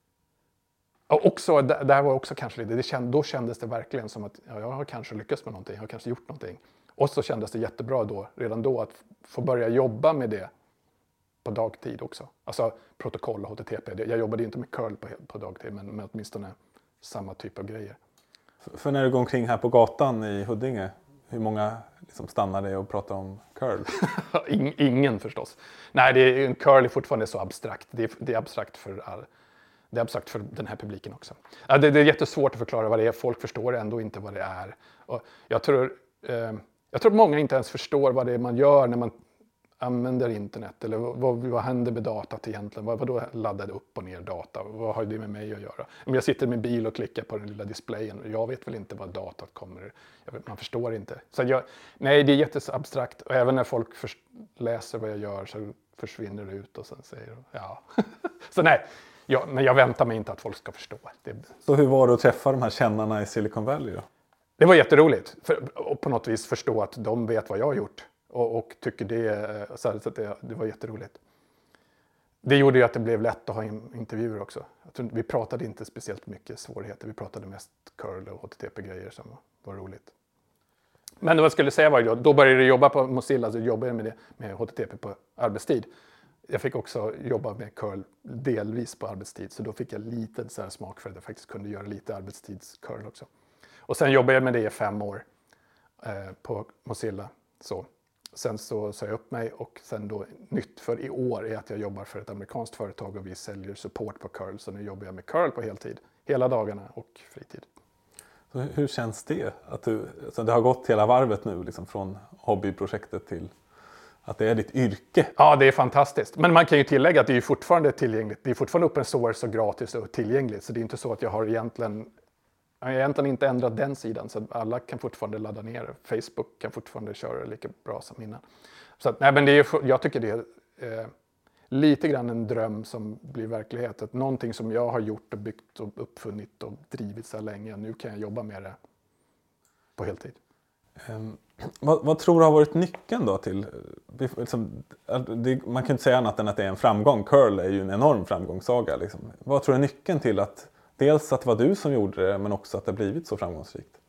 också, där var också kanske då kändes det verkligen som att jag har kanske lyckats med någonting, jag har kanske gjort någonting. Och så kändes det jättebra redan då att få börja jobba med det på dagtid också. Alltså protokoll och HTTP. Jag jobbade ju inte med curl på dagtid men åtminstone samma typ av grejer. För när du går omkring här på gatan i Huddinge, hur många liksom stannar dig och pratar om curl? Ingen förstås. Nej, curl är fortfarande så abstrakt. Det är abstrakt för all. Det är abstrakt för den här publiken också. Ja, det är jättesvårt att förklara vad det är. Folk förstår ändå inte vad det är. Och jag tror att många inte ens förstår vad det är man gör när man använder internet. Eller vad händer med datat egentligen? Vad då laddar upp och ner data? Vad har det med mig att göra? Om jag sitter med bil och klickar på den lilla displayen. Jag vet väl inte vad datat kommer. Man förstår inte. Så nej, det är jätteabstrakt. Och även när folk läser vad jag gör så försvinner det ut och sen säger de ja. Så nej. Ja, men jag väntar mig inte att folk ska förstå. Så hur var det att träffa de här kännarna i Silicon Valley då? Det var jätteroligt. Och på något vis förstå att de vet vad jag har gjort. Och tycker det var jätteroligt. det gjorde ju att det blev lätt att ha intervjuer också. Vi pratade inte speciellt mycket svårigheter. Vi pratade mest curl och HTTP-grejer som var roligt. Men vad jag skulle säga var då började jag jobba på Mozilla, så jobbade jag med HTTP på arbetstid. Jag fick också jobba med curl delvis på arbetstid, så då fick jag lite så här smak för att jag faktiskt kunde göra lite arbetstids-curl också. Och sen jobbade jag med det i 5 år på Mozilla. Sen så sa jag upp mig, och sen då nytt för i år är att jag jobbar för ett amerikanskt företag och vi säljer support på curl. Så nu jobbar jag med curl på heltid, hela dagarna och fritid. Så hur känns det? Att det har gått hela varvet nu liksom, från hobbyprojektet till att det är ditt yrke? Ja, det är fantastiskt. Men man kan ju tillägga att det är fortfarande tillgängligt. Det är fortfarande open source och gratis och tillgängligt. Så det är inte så att jag har egentligen inte ändrat den sidan. Så alla kan fortfarande ladda ner. Facebook kan fortfarande köra lika bra som innan. Så att, nej, men jag tycker det är lite grann en dröm som blir verklighet. Att någonting som jag har gjort och byggt och uppfunnit och drivit så länge. Nu kan jag jobba med det på heltid. Vad tror du har varit nyckeln då till... man kan inte säga annat än att det är en framgång. Curl är ju en enorm framgångssaga. Liksom. Vad tror du är nyckeln till att... Dels att det var du som gjorde det, men också att det har blivit så framgångsrikt?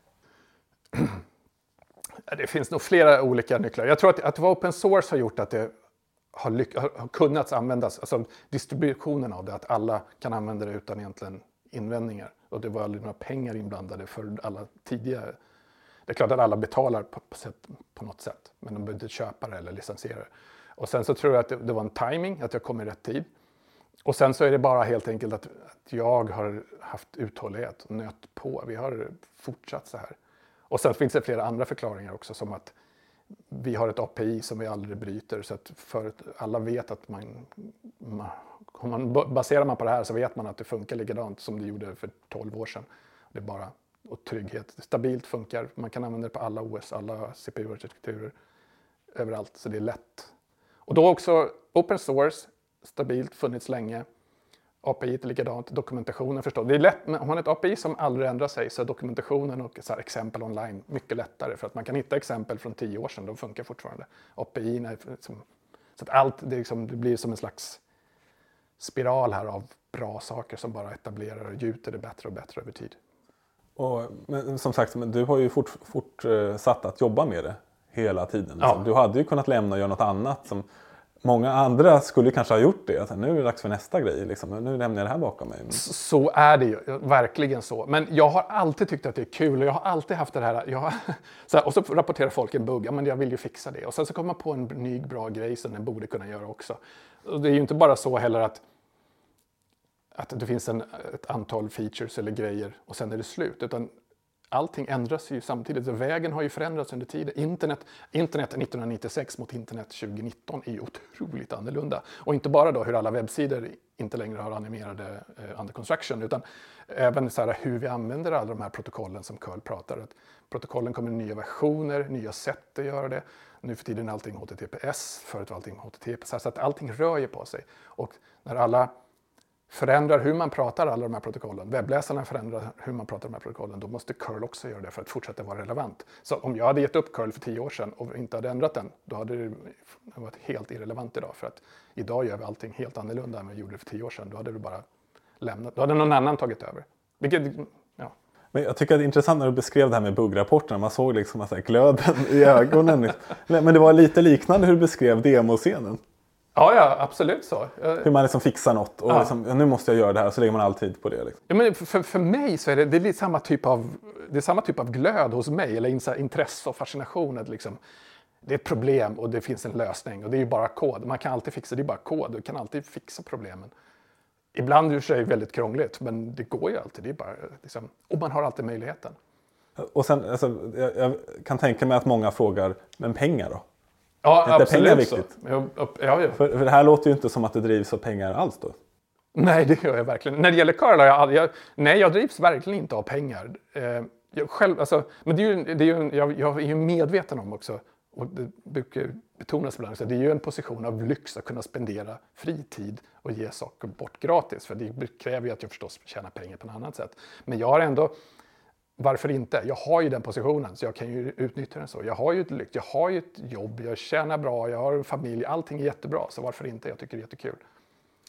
Det finns nog flera olika nycklar. Jag tror att vara open source har gjort att det har kunnat användas. Alltså distributionen av det, att alla kan använda det utan egentligen invändningar. Och det var aldrig några pengar inblandade för alla tidigare. Det är klart att alla betalar på något sätt, men de behöver inte köpa det eller licensiera det. Och sen så tror jag att det var en timing, att jag kom i rätt tid. Och sen så är det bara helt enkelt att jag har haft uthållighet och nöt på. Vi har fortsatt så här. Och sen finns det flera andra förklaringar också, som att vi har ett API som vi aldrig bryter. Så att alla vet att baserar man på det här så vet man att det funkar likadant som det gjorde för 12 år sedan. Det är bara och trygghet. Stabilt funkar. Man kan använda det på alla OS, alla CPU-arkitekturer. Överallt, så det är lätt. Och då också open source, stabilt, funnits länge. API är likadant, dokumentationen förstås. Det är lätt, men om man har ett API som aldrig ändrar sig så är dokumentationen och så här exempel online mycket lättare. För att man kan hitta exempel från 10 år sedan, de funkar fortfarande. API är liksom, så att allt det blir som en slags spiral här av bra saker som bara etablerar och gjuter det bättre och bättre över tid. Men som sagt, du har ju fortsatt att jobba med det hela tiden. Ja. Du hade ju kunnat lämna och göra något annat som många andra skulle kanske ha gjort det. Att nu är det dags för nästa grej. Liksom. Nu lämnar jag det här bakom mig. Så är det ju, verkligen så. Men jag har alltid tyckt att det är kul och jag har alltid haft det här. Och så rapporterar folk en bugg. Ja, men jag vill ju fixa det. Och sen så kommer man på en ny bra grej som den borde kunna göra också. Och det är ju inte bara så heller att det finns ett antal features eller grejer och sen är det slut. Utan allting ändras ju samtidigt. Så vägen har ju förändrats under tiden. Internet 1996 mot internet 2019 är ju otroligt annorlunda. Och inte bara då hur alla webbsidor inte längre har animerade under construction, utan även så här hur vi använder alla de här protokollen som curl pratar. Att protokollen kommer i nya versioner, nya sätt att göra det. Nu för tiden är allting HTTPS, förut var allting HTTP. Så att allting rör ju på sig. Och när alla förändrar hur man pratar alla de här protokollen. Webbläsarna förändrar hur man pratar de här protokollen. Då måste curl också göra det för att fortsätta vara relevant. Så om jag hade gett upp curl för 10 år sedan och inte hade ändrat den, då hade det varit helt irrelevant idag. För att idag gör vi allting helt annorlunda än vi gjorde för 10 år sedan. Då hade du bara lämnat. Då hade någon annan tagit över. Ja. Men jag tycker att det är intressant när du beskrev det här med buggrapporterna. Man såg liksom att glöden i ögonen. Men det var lite liknande hur du beskrev demoscenen. Ja, absolut så. Hur man liksom fixar något och liksom, nu måste jag göra det här, så lägger man all tid på det. Liksom. Ja, men för mig så är det är samma typ av glöd hos mig, eller intresse och fascination. Att liksom, det är ett problem och det finns en lösning och det är ju bara kod. Man kan alltid fixa, det är bara kod, du kan alltid fixa problemen. Ibland är det sig väldigt krångligt, men det går ju alltid. Det är bara, liksom, och man har alltid möjligheten. Och sen, alltså, jag kan tänka mig att många frågar, men pengar då? Ja, är absolut pengar viktigt? Ja. För det här låter ju inte som att det drivs av pengar alls då. Nej, det gör jag verkligen. När det gäller curl jag drivs verkligen inte av pengar. Jag själv, alltså, men jag är ju medveten om också, och det brukar betonas ibland, så det är ju en position av lyx att kunna spendera fritid och ge saker bort gratis. För det kräver ju att jag förstås tjänar pengar på något annat sätt. Men jag har ändå... Varför inte? Jag har ju den positionen så jag kan ju utnyttja den så. Jag har ju ett lyx, jag har ju ett jobb, jag tjänar bra, jag har en familj, allting är jättebra. Så varför inte? Jag tycker det är jättekul.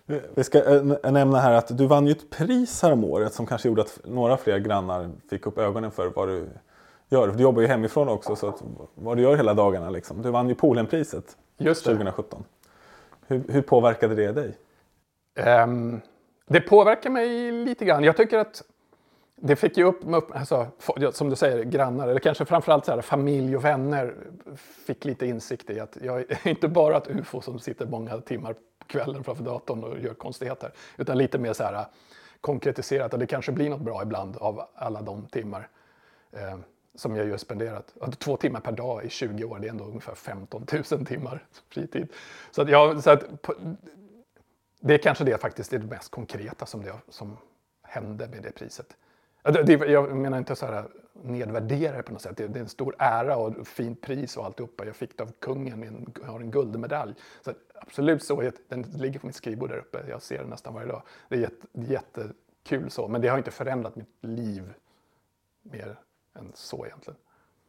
Vi ska nämna här att du vann ju ett pris här om året som kanske gjorde att några fler grannar fick upp ögonen för vad du gör. Du jobbar ju hemifrån också, så att vad du gör hela dagarna liksom. Du vann ju Polenpriset 2017. Hur påverkade det dig? Det påverkar mig lite grann. Jag tycker att det fick ju upp alltså, som du säger, grannar, eller kanske framförallt så här, familj och vänner fick lite insikt i att jag är inte bara ett UFO som sitter många timmar på kvällen framför datorn och gör konstigheter, utan lite mer så här konkretiserat, och det kanske blir något bra ibland av alla de timmar som jag ju spenderat. 2 timmar per dag i 20 år, det är ändå ungefär 15 000 timmar fritid. Så det är kanske det faktiskt är det mest konkreta som hände med det priset. Jag menar inte så här nedvärdera det på något sätt. Det är en stor ära och fint pris och alltihopa. Jag fick det av kungen, jag har en guldmedalj. Så absolut så, den ligger på mitt skrivbord där uppe. Jag ser den nästan varje dag. Det är jättekul så, men det har inte förändrat mitt liv mer än så egentligen.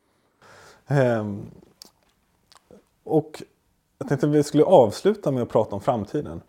Och jag tänkte att vi skulle avsluta med att prata om framtiden.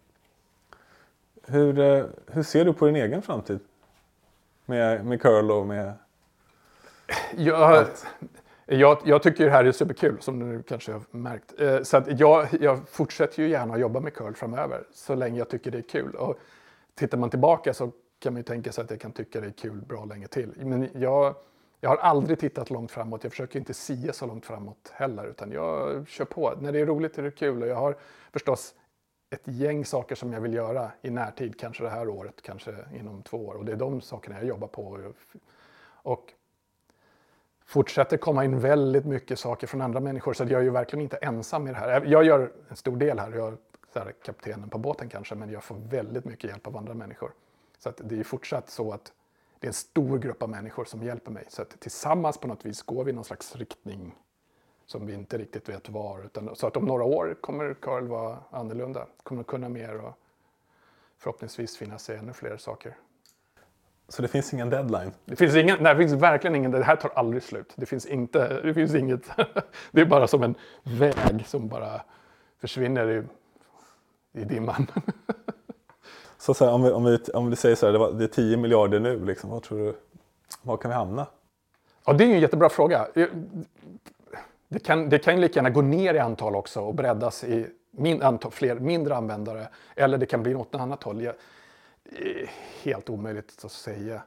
Hur ser du på din egen framtid? Med curl och med allt? Jag tycker det här är superkul, som du kanske har märkt. Så att jag fortsätter ju gärna att jobba med curl framöver, så länge jag tycker det är kul. Och tittar man tillbaka så kan man ju tänka sig att jag kan tycka det är kul bra länge till. Men jag har aldrig tittat långt framåt. Jag försöker inte sia så långt framåt heller, utan jag kör på. När det är roligt är det kul, och jag har förstås ett gäng saker som jag vill göra i närtid, kanske det här året, kanske inom 2 år. Och det är de sakerna jag jobbar på. Och fortsätter komma in väldigt mycket saker från andra människor, så jag är ju verkligen inte ensam i det här. Jag gör en stor del här. Jag är kaptenen på båten kanske, men jag får väldigt mycket hjälp av andra människor. Så att det är fortsatt så att det är en stor grupp av människor som hjälper mig. Så att tillsammans på något vis går vi i någon slags riktning som vi inte riktigt vet var. Så att om några år kommer curl vara annorlunda. Kommer kunna mer och förhoppningsvis finnas ännu fler saker. Så det finns ingen deadline? Det finns verkligen ingen. Det här tar aldrig slut. Det finns inget. Det är bara som en väg som bara försvinner i dimman. Så här, om vi säger så här, det är 10 miljarder nu, liksom, vad tror du, var kan vi hamna? Ja, det är ju en jättebra fråga. Det kan lika gärna gå ner i antal också och breddas i fler mindre användare. Eller det kan bli något annat håll. Det är helt omöjligt att säga.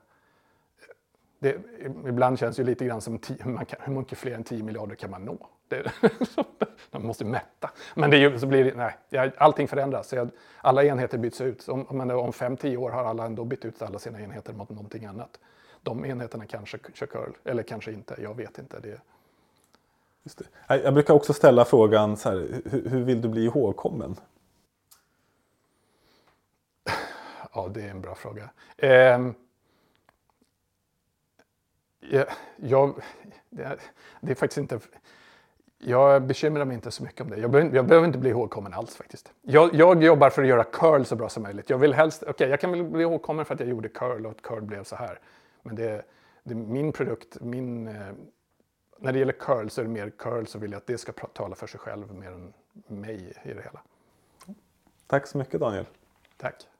Ibland känns det ju lite grann som hur mycket fler än 10 miljarder kan man nå? Man måste mätta. Men allting förändras. Alla enheter byts ut. Om 5-10 år har alla ändå bytt ut alla sina enheter mot någonting annat. De enheterna kanske kör curl, eller kanske inte. Jag vet inte. Just det. Jag brukar också ställa frågan så här, hur vill du bli ihågkommen? Ja, det är en bra fråga. Det är faktiskt inte. Jag bekymrar mig inte så mycket om det. Jag behöver inte bli ihågkommen alls faktiskt. Jag jobbar för att göra curl så bra som möjligt. Jag vill helst, jag kan väl bli ihågkommen för att jag gjorde curl och att curl blev så här. Men det är min produkt, när det gäller curl så är det mer curl, så vill jag att det ska tala för sig själv mer än mig i det hela. Tack så mycket, Daniel. Tack.